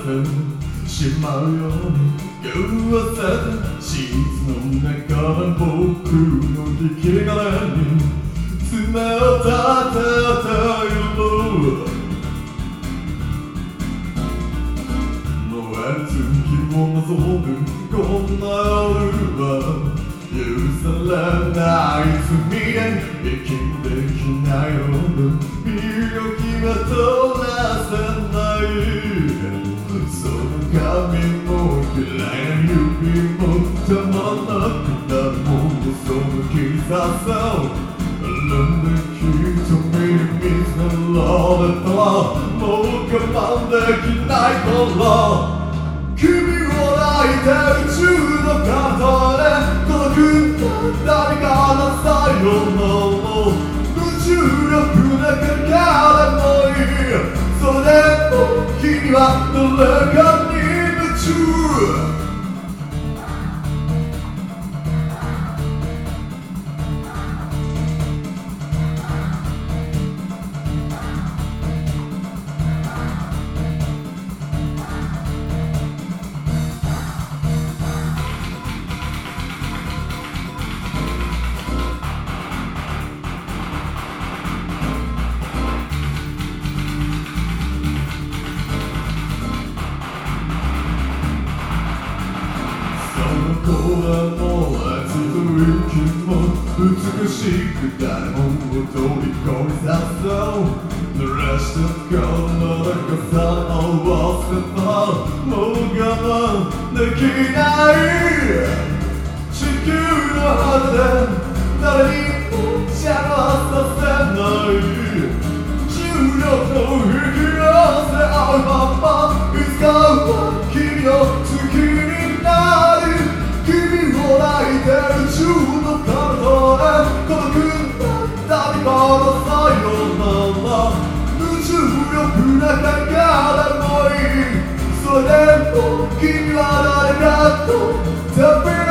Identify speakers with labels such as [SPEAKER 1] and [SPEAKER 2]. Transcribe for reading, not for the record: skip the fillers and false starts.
[SPEAKER 1] せしまうように噂でシーツの中で僕の生き金に爪を立てている燃える月を望むこんな夜は許されない罪で息もできないよ身動きは取らせないその髪も嫌いな指もたまらなくなるもんその気ささなんで瞳に水がられたらもう我慢できないから君を抱いて宇宙の片で届く誰かのさよなら無重力なかからもいいそれでも君は誰かに夢中声も熱と息も美しく誰もを虜にさそう濡らした体の傘を合わせたもう我慢できない地球の果てで誰にも邪魔させない重力の引き寄せ合うままいつかは君の好きになる君を抱いて宇宙の彼方へ届く誰かのさよなら無重力な中でもいいそれでも君は誰かと旅